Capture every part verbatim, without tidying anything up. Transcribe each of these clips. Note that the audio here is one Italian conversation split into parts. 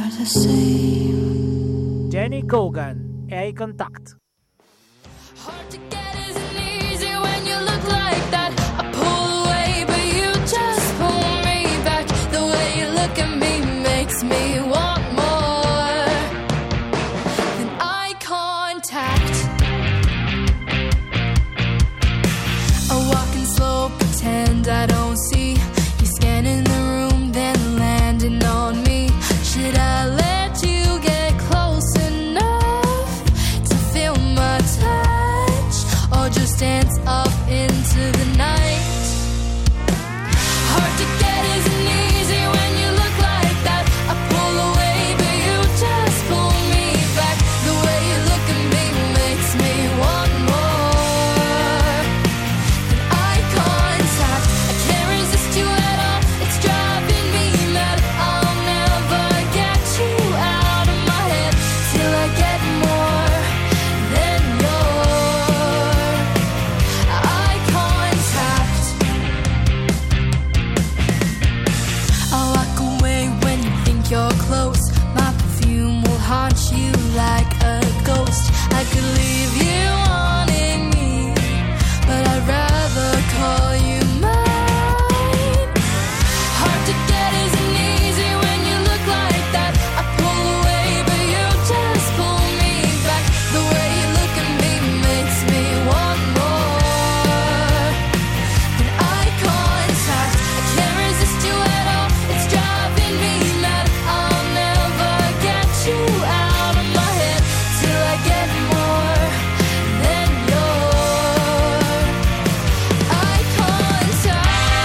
the same. Jenny Kogan e Eye Contact. Hard to get isn't easy when you look like that. I pull away, but you just pull me back. The way you look at me makes me want more than eye contact. I walk in slow, pretend I don't see you scanning the room, then landing on me. Should I let you get close enough to feel my touch, or just dance off into the night? Hard to get isn't easy when you look like that. I pull away, but you just pull me back. The way you look at me makes me want more than eye contact. I can't resist you at all, it's driving me mad. I'll never get you out of my head till I get more than your eye contact. I walk away when you think you're close. My perfume will haunt you like a ghost. I could leave you wanting me, but I'd rather call you mine. Hard to get isn't easy when you look like that. I pull away, but you just pull me back. The way you look at me makes me want more than eye contact. I can't resist you at all, it's driving me mad. I'll never get you out of my head till I get more than your eye contact.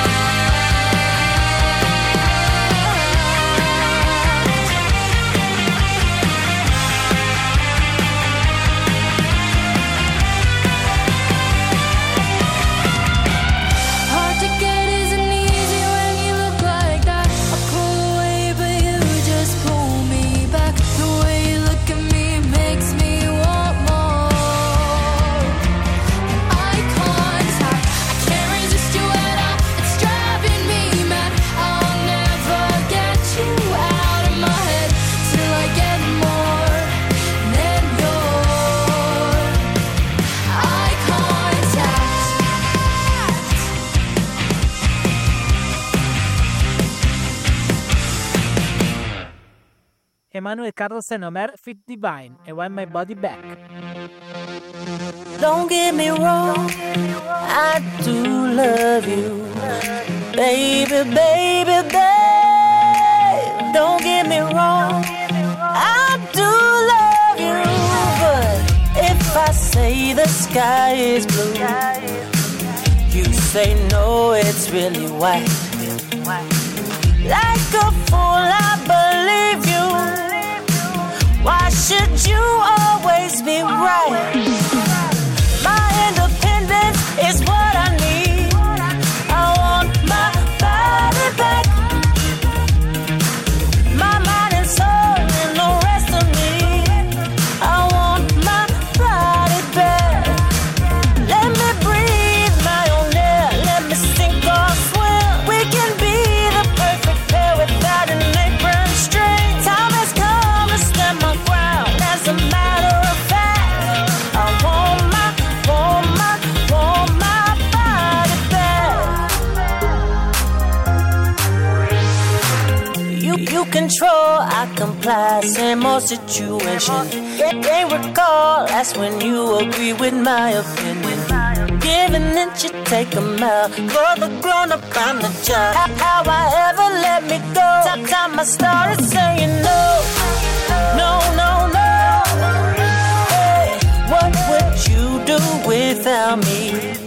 Hard to get isn't easy when you look like that. I pull away, but you just pull me back. The way you look at me makes me want more than eye contact. I can't resist you at all, it's driving me mad. I'll never get you out of my head till I get more than your eye contact. Emmanuel Carlos and Omer Fit Divine e Want My Body Back. Don't get me wrong, I do love you, baby, baby, babe. Don't get me wrong, I do love you, but if I say the sky is blue, you say no, it's really white. Like a fool, I believe you. Why should you always be right? My independence is what I need. I want my body back, my mind and soul and the rest of me. I want my body back. Let me breathe my own air, let me sink or swim. We can be the perfect pair without an apron string. Time has come to stand my ground. As a matter of fact, I want my, want my, want my body back. You, you control, I comply, same old situation. Can't recall, that's when you agree with my opinion. Give an inch, you take a mile. For the grown up, I'm the child. How, how I ever let me go? Top time I started saying no, no, no, no. Hey, what would you do without me?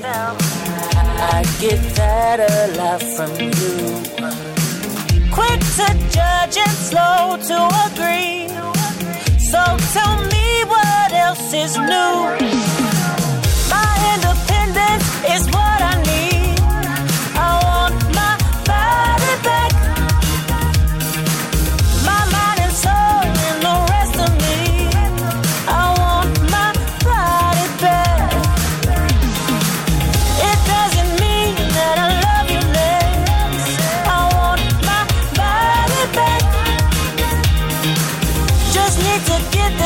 I get that a lot from you. Quick to judge and slow to agree. So tell me what else is new. My independence is what I need. I want my body back, my mind and soul and the rest of me. I want my body back. It doesn't mean that I love you less. I want my body back.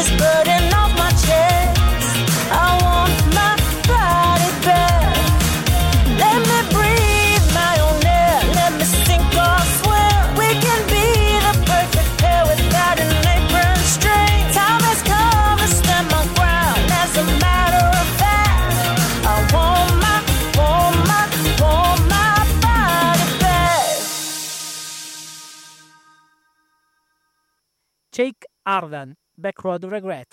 this burden off my chest. I want my body back. Let me breathe my own air. Let me sink or swim. We can be the perfect pair without an apron string. Time has come to stand my ground. As a matter of fact, I want my, want my, want my body back. Jake Arden, Backroad Regret.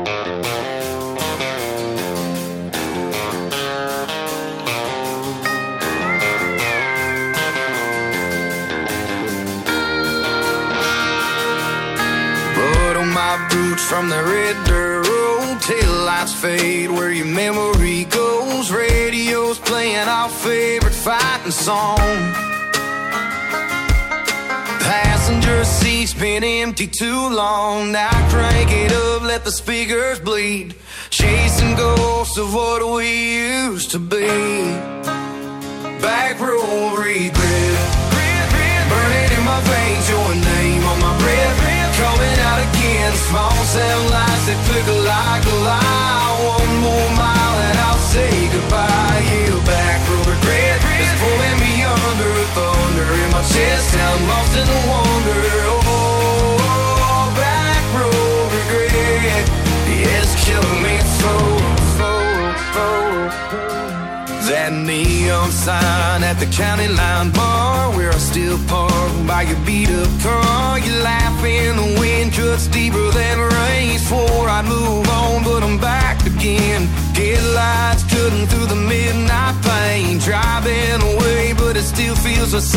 Blood on my boots from the red dirt road. Tail lights fade where your memory goes. Radio's playing our favorite fighting song. Passenger seat's been empty too long. Now crank it up, let the speakers bleed. Chasing ghosts of what we used to be. Back road regret. Burning in my veins, your name on my breath. Coming out again, small cell lights that flicker like a lie. One more mile and I'll say goodbye. Yeah, back road regret is pulling me under. Thunder in my chest, I'm lost in the wonder. Oh, back road regret, yeah, it's killing me slow, slow, slow. That neon sign at the county line bar where I still park by your beat up car. You laugh in the wind cuts deeper than rain. Swore I'd move on, but I'm back again. Headlights cutting through the midnight pain. Driving away, but it still feels the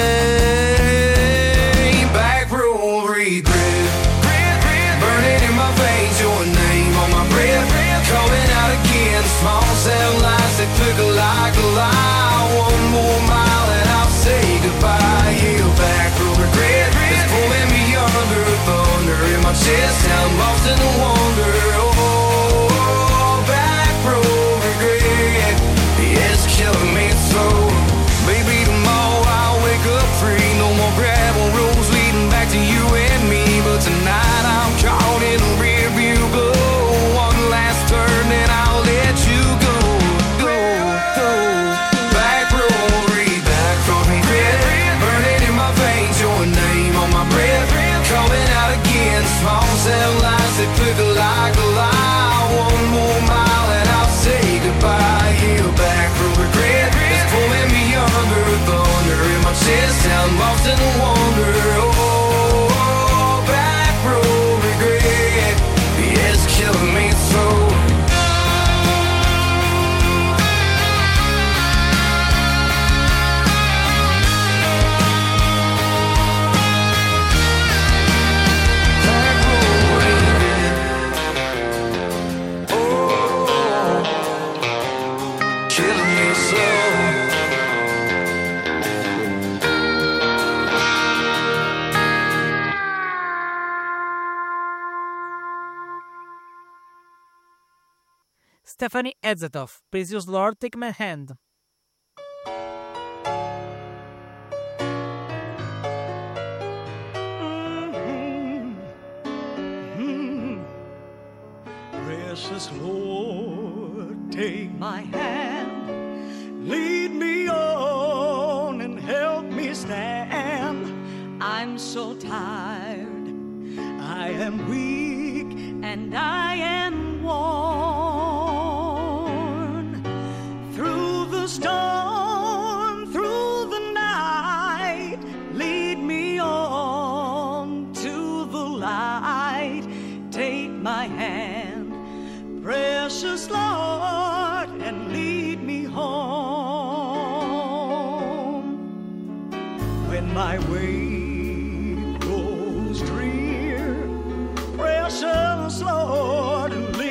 same. Back road regret. Burning in my veins, your name on my breath. Coming out again, small cell lights that flicker like a lie. One more mile and I'll say goodbye. Yeah, back road regret is pulling me under. Thunder in my chest, I'm lost in the wonder. Oh, back road regret, yeah, it's killing me slow. Maybe tomorrow I'll wake up free. No more gravel roads leading back to you and me. But tonight I'm caught in a rear view glow. One last turn and I'll let you go, go, go. Back road regret, back road regret. Burning in my veins, your name on my breath. Coming out again, small cell lights that flicker like a lie. One more mile and I'll say goodbye. Yeah, back road regret is pulling me under. Thunder in my chest, I'm lost in the wonder. Oh, back road regret, yeah, it's killing me slow. Stephanie Ezetoff, Precious Lord, Take My Hand. Mm-hmm. Mm-hmm. Precious Lord, take my hand, lead me on and help me stand. I'm so tired, I am weak, and I am worn. Through the storm, through the night, lead me on to the light. Take my hand, precious Lord, and lead me home. When my way grows drear, precious Lord, and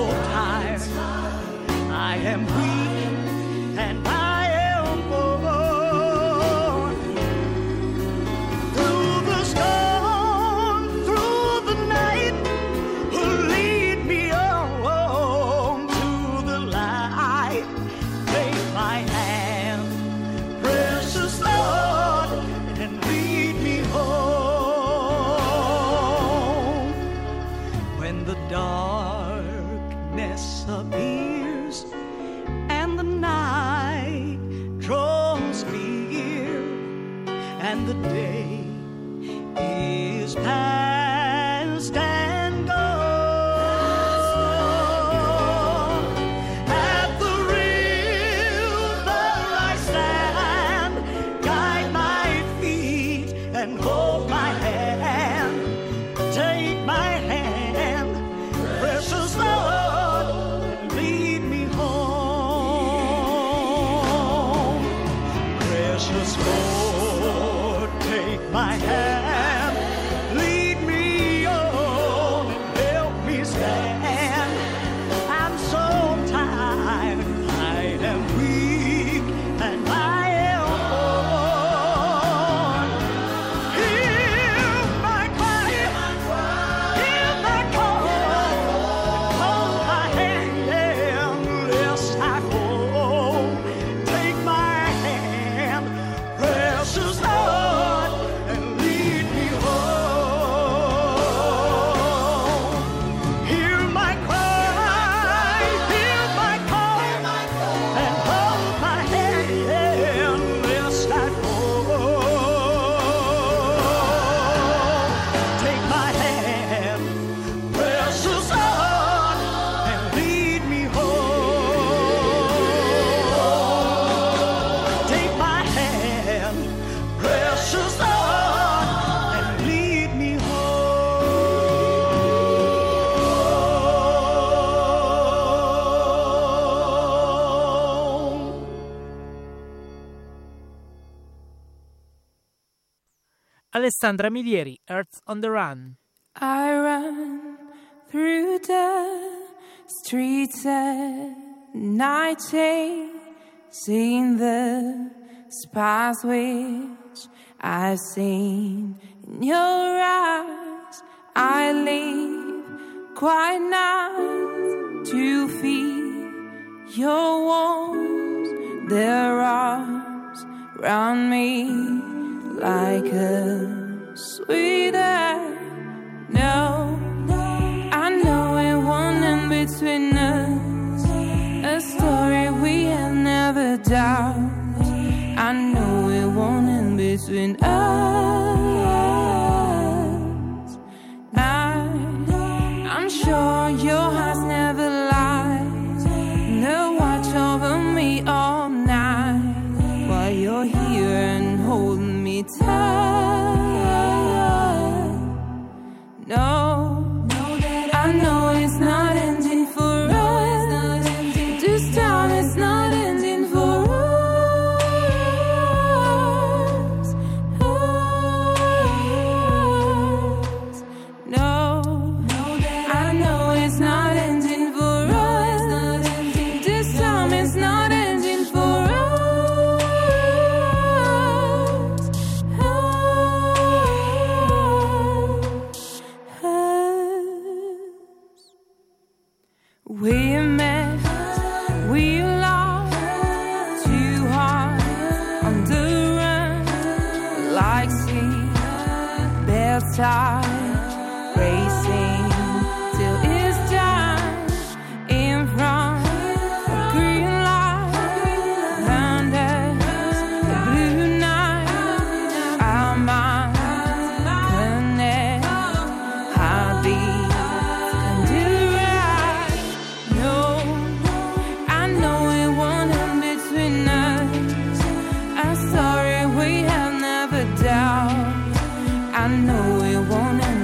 tired, I am weak, and I am born. Through the storm, through the night, will lead me on to the light. Take my hand, precious Lord, and lead me home. When the darkness appears and the night draws near and the day is past and gone, at the river I stand, guide my feet and hold my hand. Take my hand, precious Lord, and lead me home. Precious Lord, take my hand, lead me on and help me stand. I'm so tired, I am weak, and I am born. Hear my cry, hear my call, hold my hand, lest I fall. Take my hand, precious Lord, and lead me home. Hear my cry, hear my call, and hold my hand, lest I fall. Take my hand, precious Lord, and lead me home. Take my hand, precious Lord, and lead me home. Alessandra Milieri, Earth on the Run. I run through the streets at night, seeing the spies which I've seen in your eyes. I leave quite night to feel your warmth, their arms round me like a sweet air. No, I know it won't end between us, a story we have never doubted. I know it won't end between us. I, I'm sure your heart's never lies. They'll watch over me all night while you're here and holding me tight. No, I know it's not ending for us. This time it's not ending for us. Us. No, I know it's not ending for us. This time it's not ending for us. We met, we lost, two hearts on the run, like sea, bedtime, racing till it's done. In front, a green light, round us, a blue night, our minds connect, heartbeat can do right. No, I know it won't end between us, a story we have never doubted. I know it won't end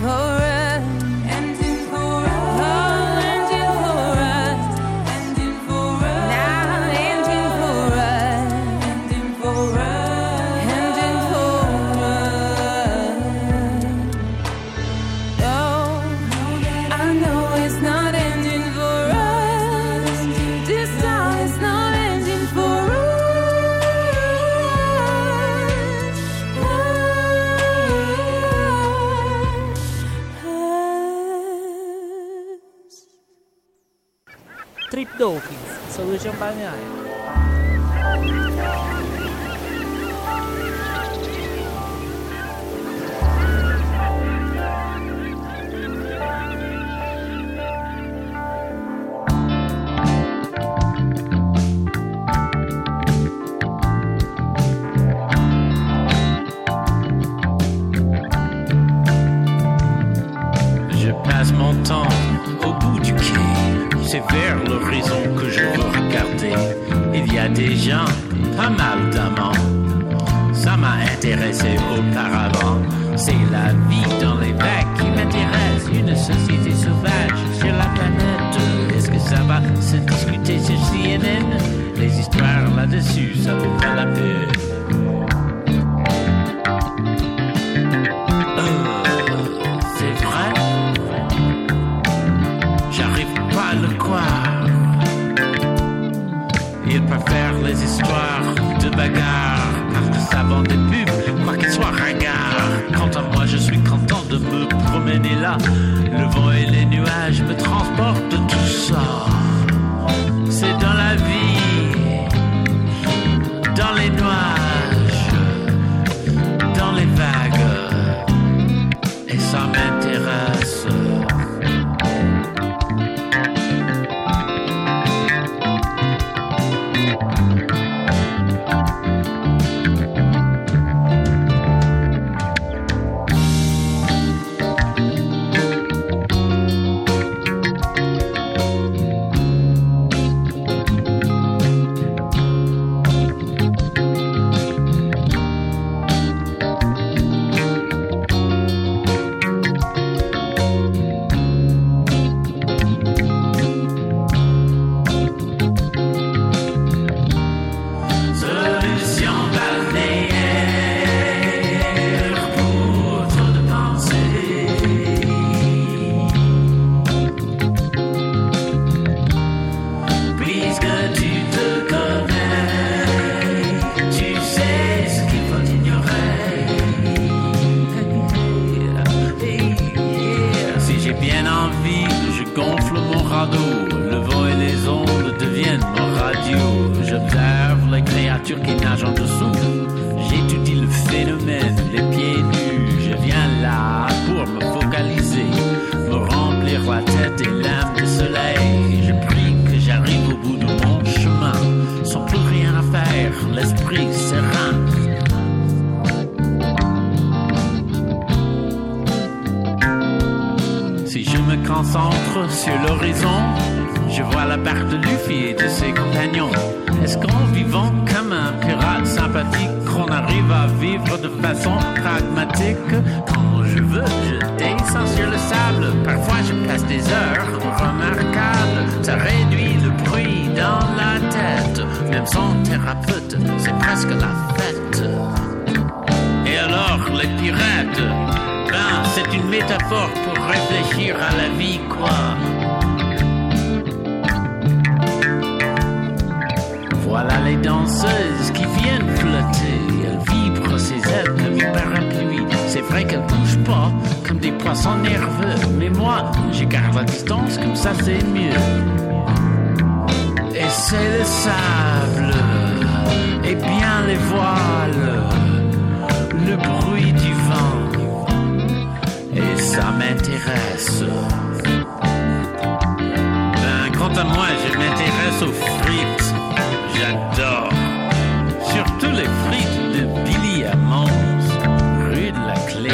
for us, ending for us, oh, ending for us, ending for us, now ending for us, ending for us, ending for us. Oh, I know it's not ending for us. This time it's not ending for us. Trip Dawkins, Solution Balneare. Je passe mon temps au bout du quai. C'est vers l'horizon que je veux regarder. Il y a des gens, pas mal d'amants. Ça m'a intéressé auparavant. C'est la vie dans les vagues qui m'intéresse. Une société sauvage sur la planète. Est-ce que ça va se discuter sur C N N? Les histoires là-dessus, ça fait pas la peine. Le croire. Ils préfèrent les histoires de bagarre parce que ça vend des pubs, quoi qu'ils soient ringards. Quant à moi, je suis content de me promener là. Le vent et les nuages me transportent de tout ça. C'est dans la vie, dans les nuages, dans les vagues, et ça m'intéresse. Sur l'horizon, je vois la barque de Luffy et de ses compagnons. Est-ce qu'en vivant comme un pirate sympathique, qu'on arrive à vivre de façon pragmatique? Quand je veux, je descends sur le sable. Parfois, je passe des heures remarquables. Ça réduit le bruit dans la tête. Même sans thérapeute, c'est presque la fête. Et alors, les pirates? Ben, c'est une métaphore pour réfléchir à la vie, quoi. Voilà les danseuses qui viennent flotter. Elles vibrent ses ailes comme une parapluie. C'est vrai qu'elles bougent pas comme des poissons nerveux. Mais moi, je garde la distance, comme ça c'est mieux. Et c'est le sable, et bien les voiles, le bruit du vent. Et ça m'intéresse. Ben, quant à moi, je m'intéresse aux frites. J'adore. Surtout les frites de Billy à Mons, rue de la Clé.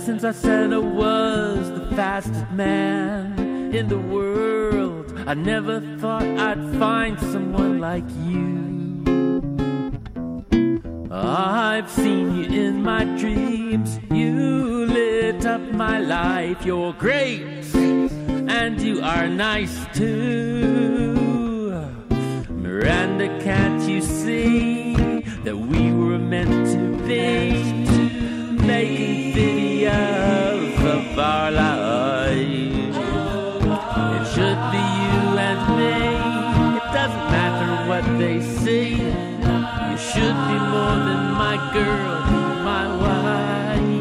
since I said I was the fastest man in the world. I never thought I'd find someone like you. I've seen you in my dreams. You lit up my life. You're great, and you are nice too. Miranda, can't you see that we were meant to be, making videos of our lives? It should be you and me. It doesn't matter what they see. You should be more than my girl, my wife.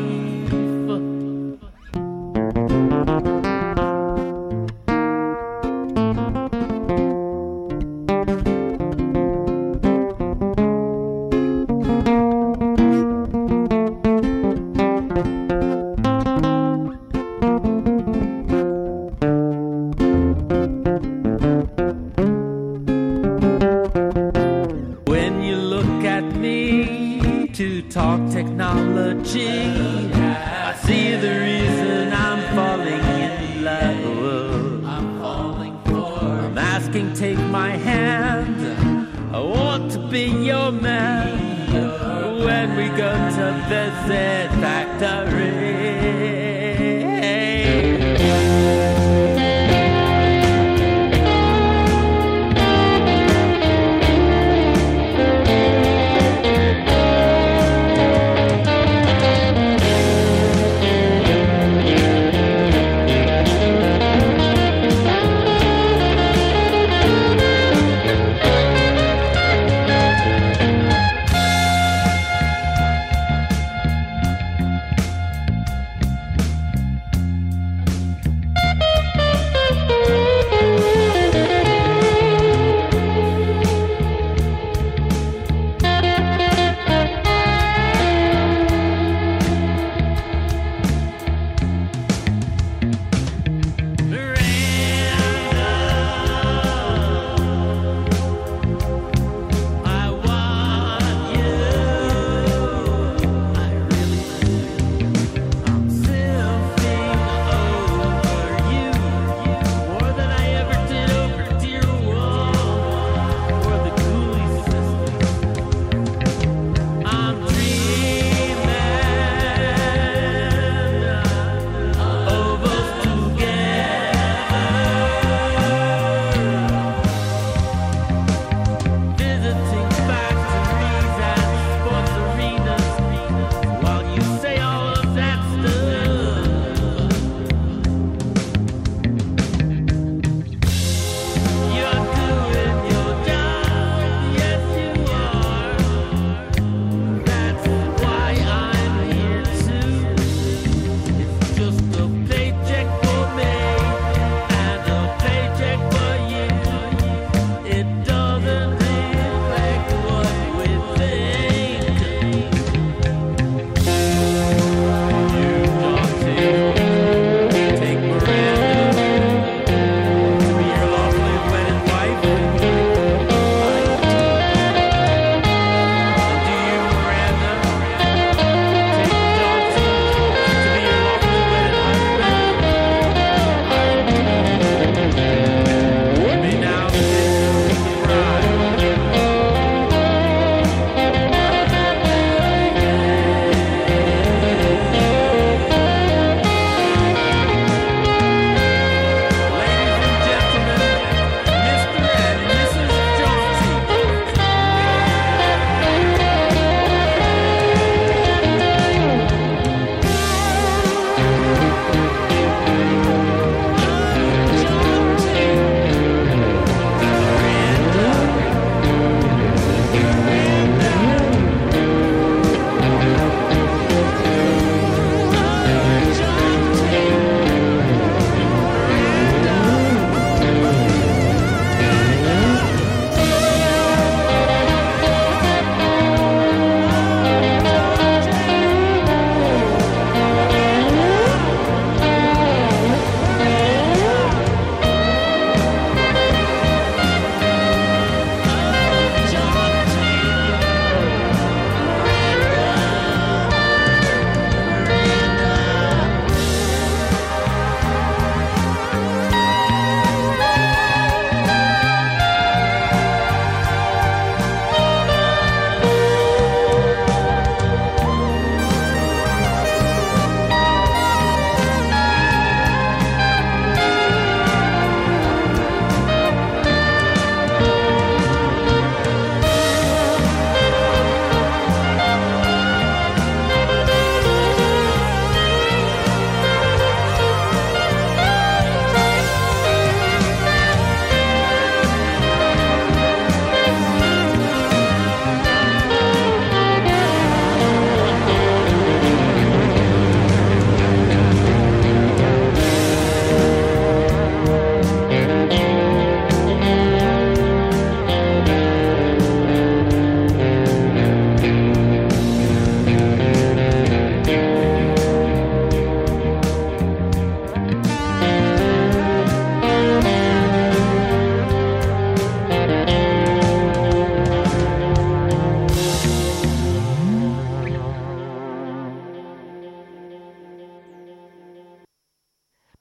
Talk technology, I see the reason I'm falling in love. I'm falling for. I'm asking, take my hand. I want to be your man when we go to visit factory.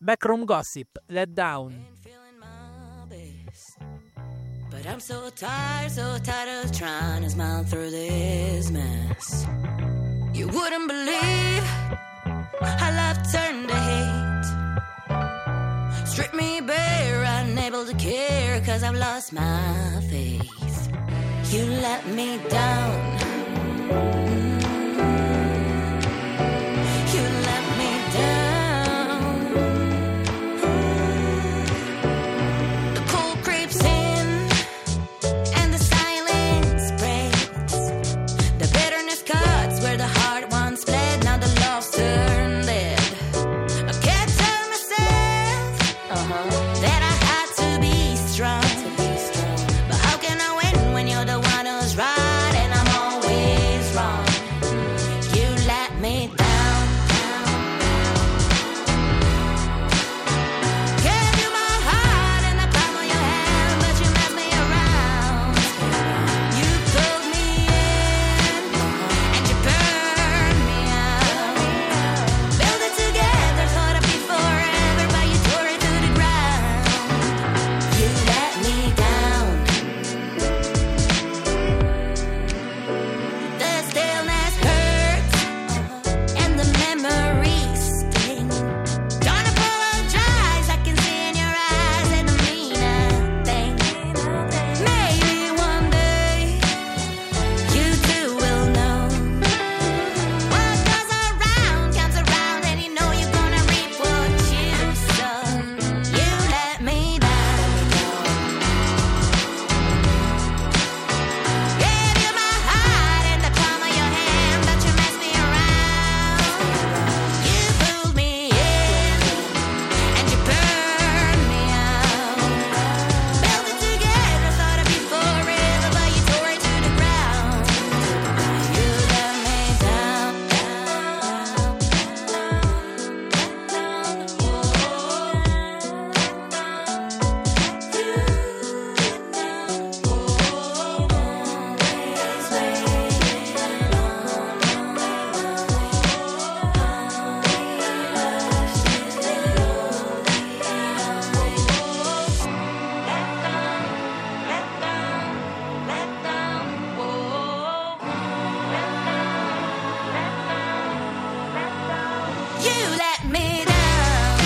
Backroom Gossip, Let Down. But I'm so tired, so tired of trying to smile through this mess. You wouldn't believe how love turned to hate. Stripped me bare, unable to care, cause I've lost my faith. You let me down. You let me down. The cold creeps in and the silence breaks. The bitterness cuts where the heart once bled. Now the love's turned dead. I can't tell myself uh-huh. that I had to be strong. To be strong. But how can I win when you're the one who's right and I'm always wrong? You let me down. Gave you my heart in the palm of your hand, but you messed me around. You pulled me in and you burned me out. Built it together, thought I'd be forever, but you tore it to the ground. You let me down. The stillness hurts and the memories sting. Don't apologize, I can see in your eyes that don't mean a thing. Maybe one day you too will know. What goes around comes around, and you know you're gonna reap what you sow. You let me down. Gave you my heart in the palm of your hand, but you messed me around. You pulled me in and you burned me out. Built it together, thought I'd be forever, but you tore it to the ground. You let me down. You let me down.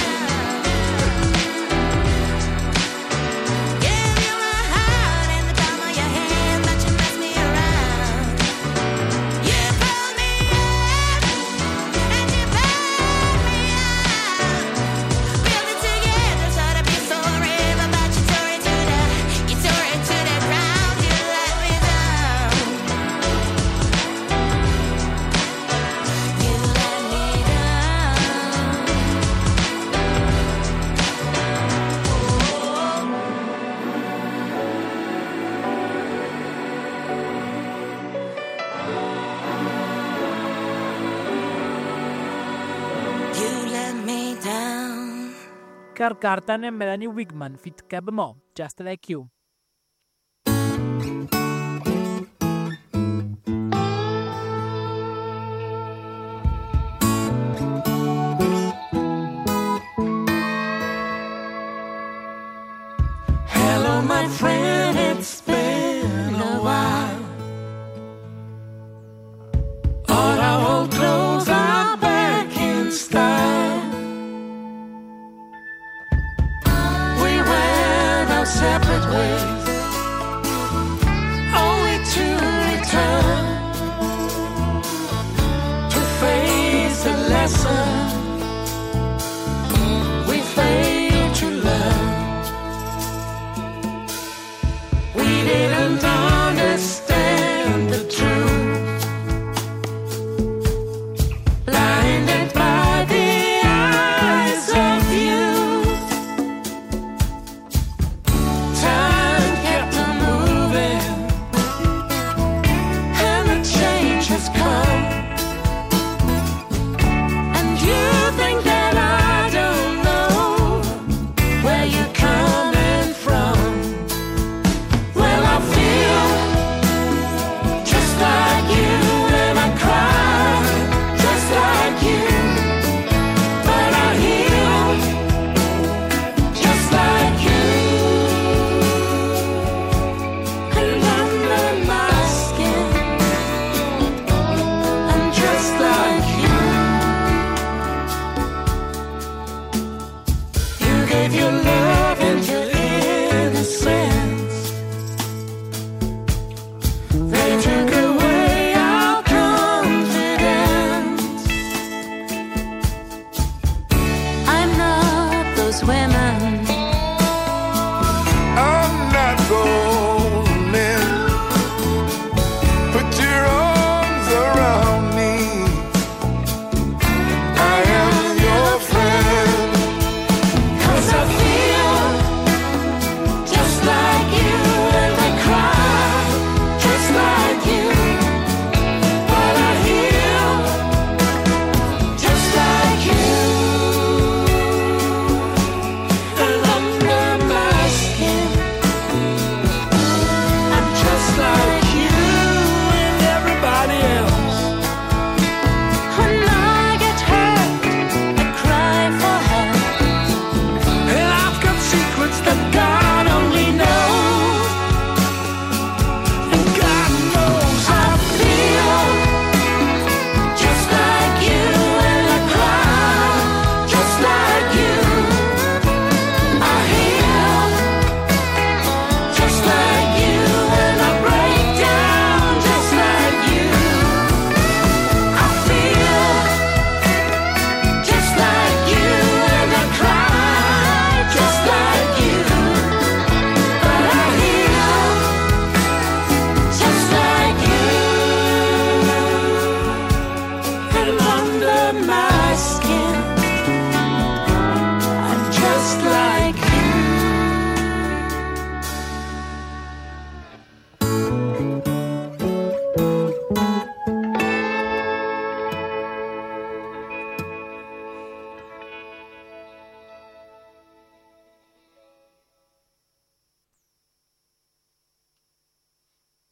Gave you my heart in the palm of your hand, but you messed me around. You pulled me in and you burned me out. Built it together, thought I'd be forever, but you tore it to the, you tore it to the ground. You let me down. You let me down. You let me down. Carl Cartan e Melanie Wigman, Fit Cab Mo, Just Like You. Hello, my friend, it's been a while. All our old clothes are back in style. We went our separate ways.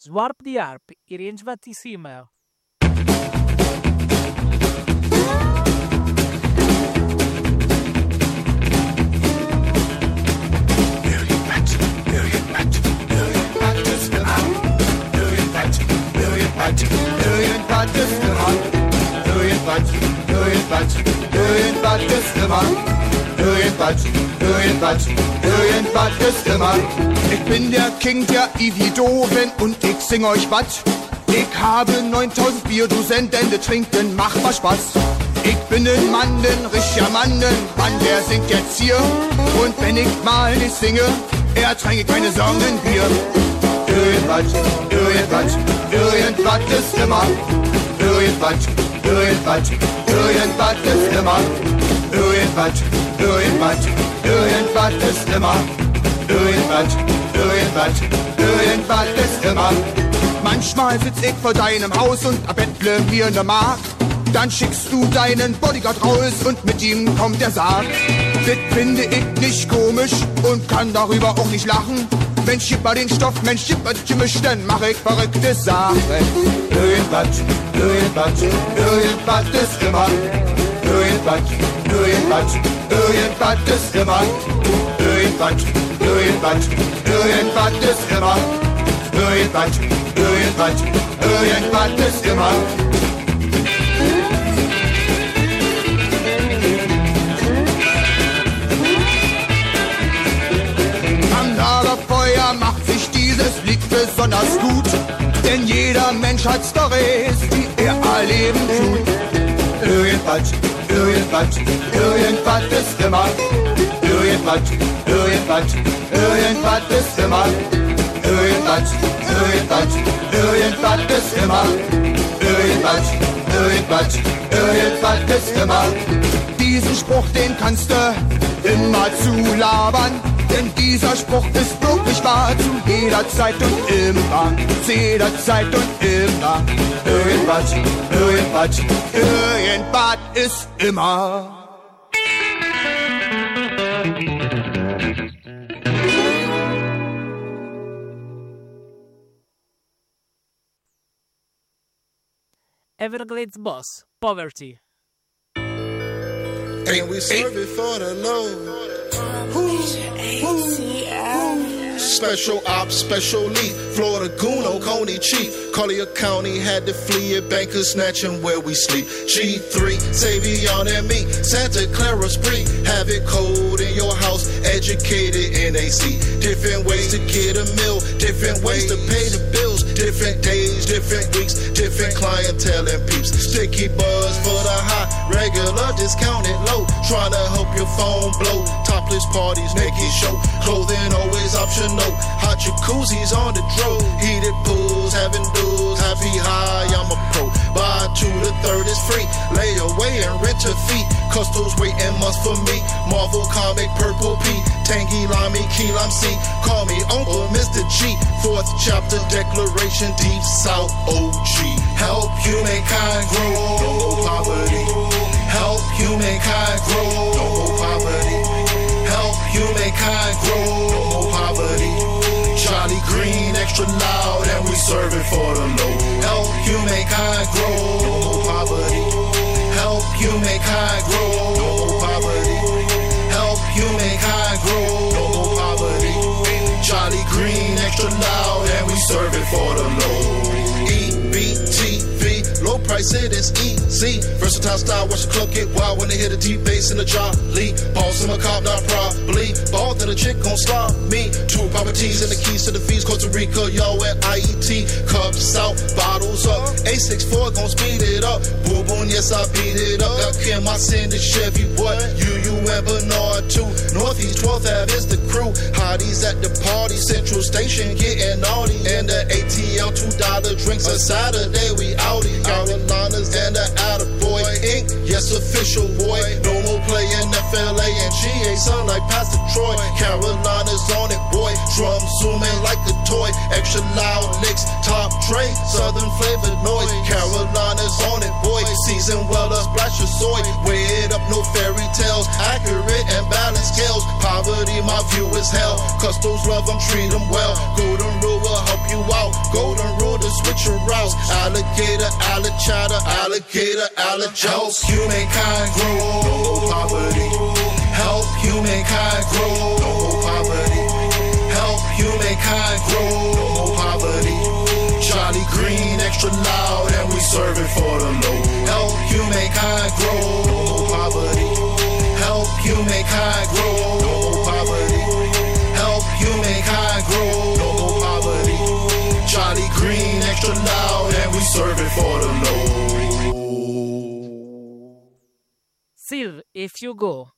Zwarp the Harp i Range Vatissima. Irgendwas ist gemacht. Irgendwas, irgendwas, irgendwas ist gemacht. Irgendwas, irgendwas, irgendwas ist gemacht. Ich bin der King der Evidoven und ich sing euch was. Ich habe neuntausend Bierdosenten, trinken macht mal Spaß. Ich bin ein Mann, ein richtiger Mann, ein Mann, der singt jetzt hier. Und wenn ich mal nicht singe, ertränke ich meine Sorgen Bier. Irgendwas, irgendwas, irgendwas ist immer. Irgendwas, irgendwas, irgendwas ist immer. Irgendwas, irgendwas, irgendwas ist immer. Irgendwas, irgendwas, irgendwas ist immer. Manchmal sitz ich vor deinem Haus und erbettle mir ne Mark. Dann schickst du deinen Bodyguard raus und mit ihm kommt der Sarg. Das finde ich nicht komisch und kann darüber auch nicht lachen. Mensch, gib mal den Stoff, Mensch, gib mal die Gemisch, dann mach ich verrückte Sachen. Irgendwas, irgendwas, irgendwas ist immer. Irgendwas, irgendwas, irgendwas ist immer. Irgendwas, irgendwas, irgendwas ist immer. Irgendwas, irgendwas, irgendwas ist immer. Feuer macht sich dieses Lied besonders gut, denn jeder Mensch hat Storys, die er erleben tut. Irgendwas, irgendwas, irgendwas ist immer. Irgendwas, irgendwas, irgendwas ist immer. Irgendwas, irgendwas, irgendwas ist immer. Irgendwas, irgendwas, irgendwas ist immer. Diesen Spruch, den kannst du immer zulabern. Denn dieser Spruch ist wirklich wahr, zu jeder Zeit und immer, zu jeder Zeit und immer. Irgendwas, irgendwas, irgendwas ist immer. Everglades Boss, Poverty. And we serve it for the low. Special ops, special lead. Florida goon, Oconee chief. Collier County had to flee at bankers snatching where we sleep. G three, Savion and me. Santa Clara spree. Have it cold in your house. Educated N A C. Different ways to get a meal. Different ways to pay the bills. Different days, different weeks. Different clientele and peeps. Sticky buzz for the high. Regular discounted low. Trying to help your phone blow. Topless parties, naked show. Clothing always optional. Hot jacuzzis on the dro. Heated pools, having dudes. Happy high, I'm a pro. Buy two, the third is free. Lay away and rent a fee. Custos waiting months for me. Marvel comic, purple P. Tangy, limey, key lime C. Call me Uncle Mister G. Fourth chapter, declaration, deep south O G. Help humankind grow. No more poverty. Help humankind grow. No more poverty. Help humankind grow. No more poverty. Charlie Green, extra loud, and we serve it for the low. Help humankind grow. No more poverty. Help humankind grow. No more poverty. Help humankind grow. No more poverty. Charlie Green, extra loud, and we serve it for the low. E B T V, low price it is easy. Versatile style, watch the club get wild when they hit a deep bass in the jolly. Boss in my cop, not probably. Ball that a chick gon' slop me. Two properties and the keys to the fees. Costa Rica, yo at I E T. Cups out, bottles up. A sixty-four gon' speed it up. Boom boom, yes I beat it up. Got Kim, I send the Chevy, what? You, you and Bernard too. Northeast twelfth Ave is the crew. Hotties at the party. Central Station getting naughty. And the A T L two dollar drinks. A Saturday we outie. Carolinas and the Attaboy Incorporated. Yes, official boy. No more playing F L A and G A. Sound like Pastor Troy. Carolina's on it, boy. Drum zooming like a toy. Extra loud licks. Top tray. Southern flavored noise. Carolina's on it, boy. season well, a splash of soy. Weigh it up, no fairy tales. Accurate and balanced scales. Poverty, my view is hell. Cause those love them, treat them well. Golden rule will help you out. Golden rule to switch your routes. Alligator, alligator, alligator, alligator. Help humankind grow. No more poverty. Help humankind grow. No more poverty. Help humankind grow. No more poverty. Charlie Green, extra loud, and we serve it for the low. Help humankind grow. No more poverty. Help humankind grow. No more poverty. Help humankind grow. No more poverty. Charlie Green, extra loud, and we serve it for the low. Sylve, If You Go.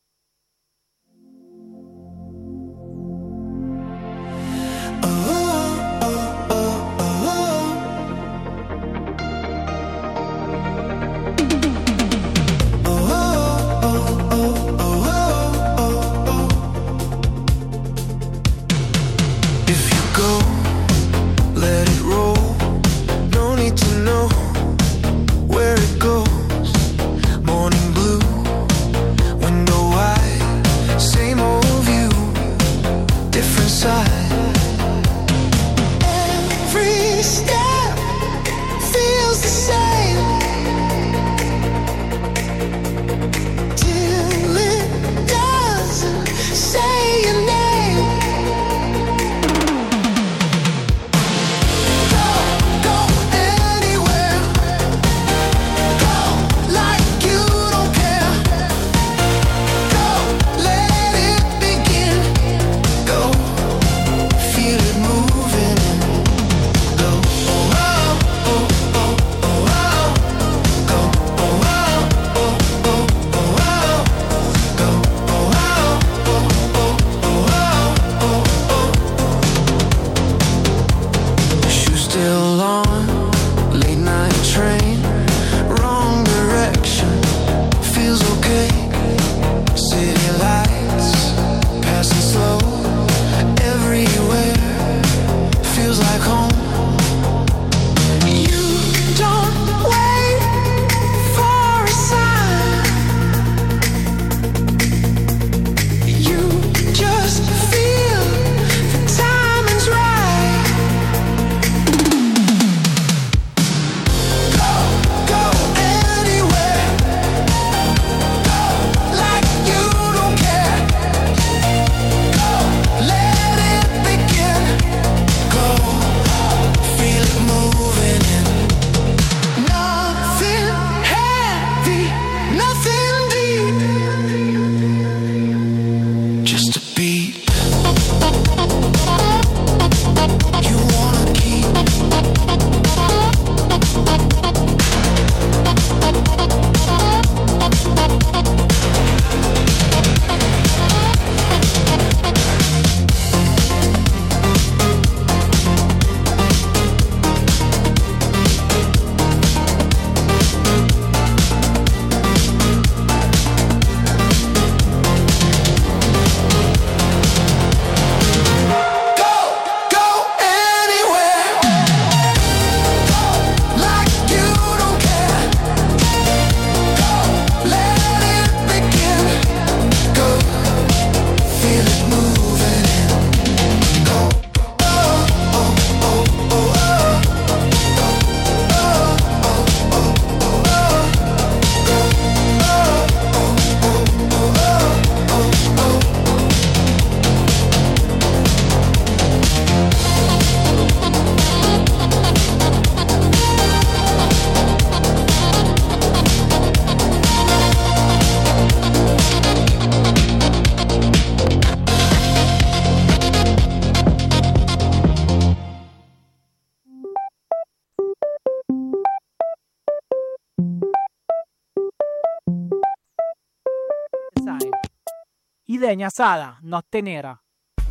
Idegna Sara, Notte Nera.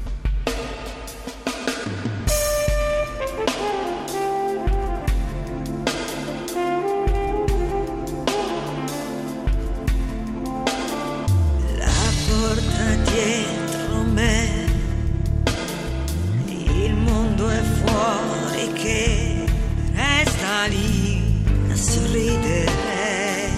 La porta dietro me, il mondo è fuori che resta lì a sorridere.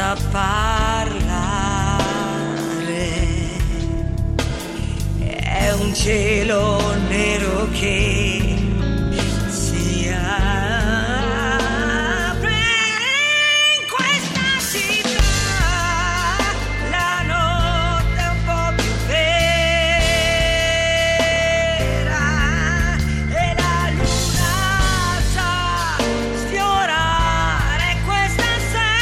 senza parlare. È un cielo nero che si apre in questa città. La notte è un po' più vera e la luna sa sfiorare questa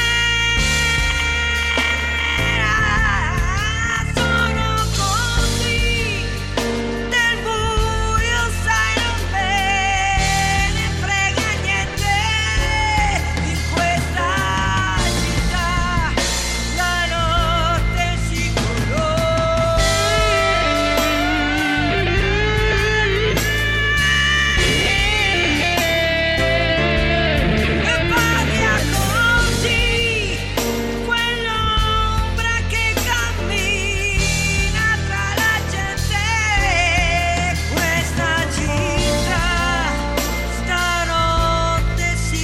sera. Sono così del buio, sai, non me ne frega niente in questa città. La notte si e parla così quell'ombra che cammina tra la gente. Questa città stanotte si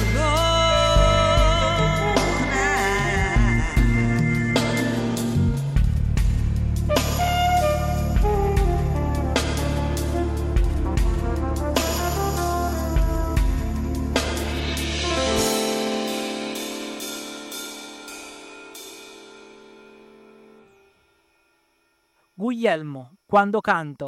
Guglielmo, quando canto.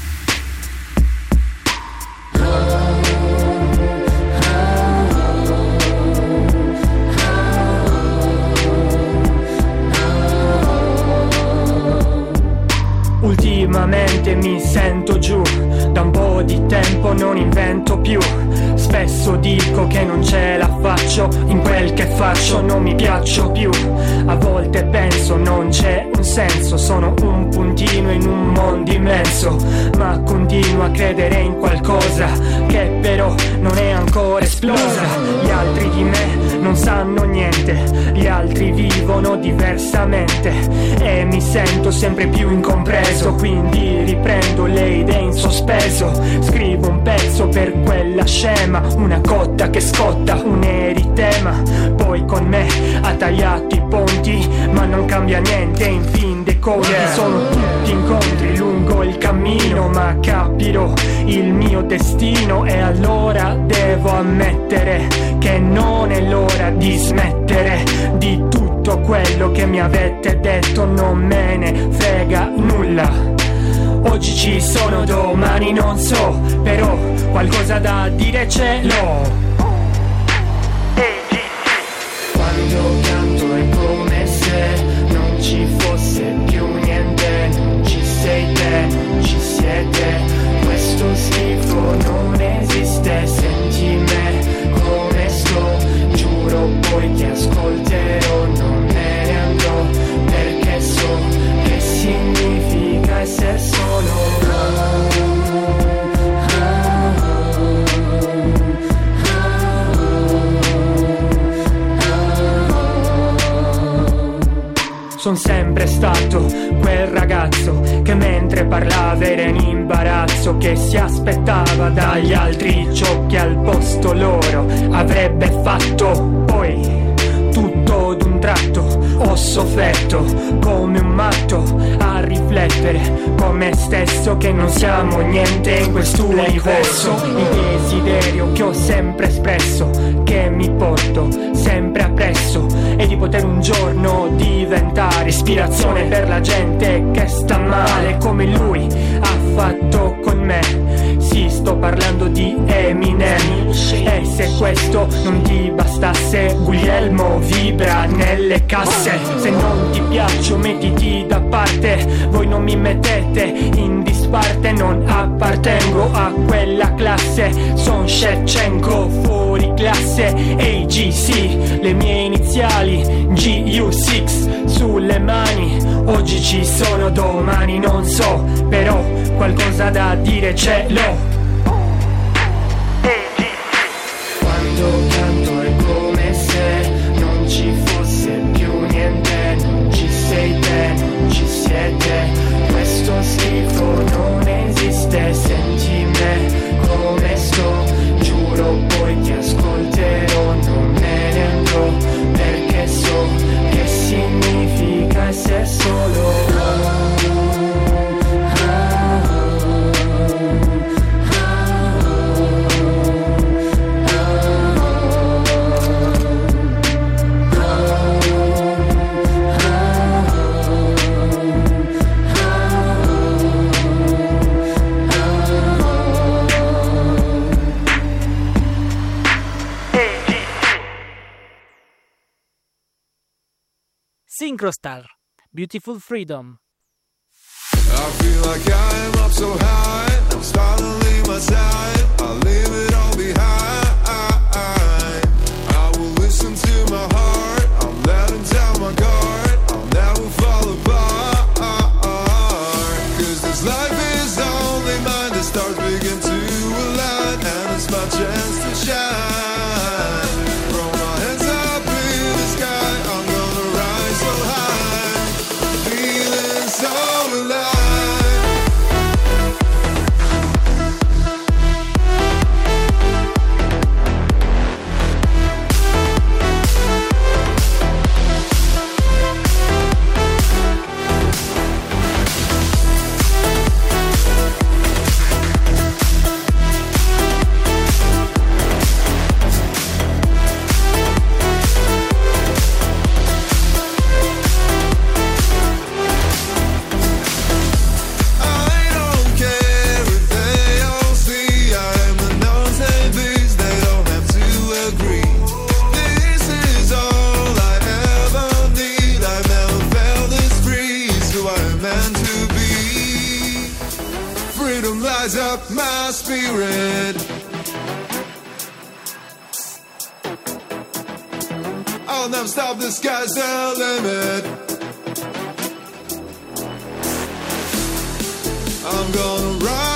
Ultimamente mi sento giù, da un po' di tempo non invento più. Spesso dico che non ce la faccio, in quel che faccio non mi piaccio più. A volte penso non c'è un senso, sono un puntino in un mondo immenso. Ma continuo a credere in qualcosa che però non è ancora esplosa. Gli altri di me non sanno niente, gli altri vivono diversamente e mi sento sempre più incompreso. Quindi riprendo le idee in sospeso, scrivo un pezzo per quella scema, una cotta che scotta un eritema. Poi con me ha tagliato i ponti, ma non cambia niente in fin dei conti. Sono tutti incontri lungo il cammino, ma capirò il mio destino e allora devo ammettere che non è l'ora di smettere. Di tutto quello che mi avete detto non me ne frega nulla. Oggi ci sono, domani non so, però qualcosa da dire ce l'ho. Quando canto è come se non ci fosse più niente, non ci sei te, non ci siete, questo schifo non esiste. Senti me come sto, giuro poi ti ascolterò, non me ne andrò perché so che significa essere solo. Son sempre stato quel ragazzo che mentre parlava era in imbarazzo, che si aspettava dagli altri ciò che al posto loro avrebbe fatto. Poi tutto d'un tratto ho sofferto come un matto a riflettere con me stesso che non siamo niente in questo universo. Il desiderio che ho sempre espresso, che mi porto sempre appresso, è di poter un giorno diventare ispirazione per la gente che sta male come lui ha fatto con me. Sì, sto parlando di Eminem. E se questo non ti bastasse, Guglielmo vibra nelle casse. Se non ti piaccio mettiti da parte, voi non mi mettete in disparte. Non appartengo a quella classe, son Shevchenko fuori classe. A G C, le mie iniziali G U sei sulle mani. Oggi ci sono, domani non so, però qualcosa da dire ce l'ho. Quando canto è come se non ci fosse più niente, non ci sei te, non ci siete, questo schifo non esiste. Senti me come sto, giuro poi ti ascolterò, non me ne andrò perché so che Synchrostar, Beautiful Freedom. I feel like I am up so high, I'm starting to leave my side, I'll leave it all behind. I will listen to my heart, I'm letting down my guard, I'll never fall apart. Cause this life is only mine, the stars begin to align, and it's my chance to shine. Throw my hands up in the sky, I'm gonna rise so high, feeling so alive. Up my spirit, I'll never stop, the sky's the limit. I'm gonna ride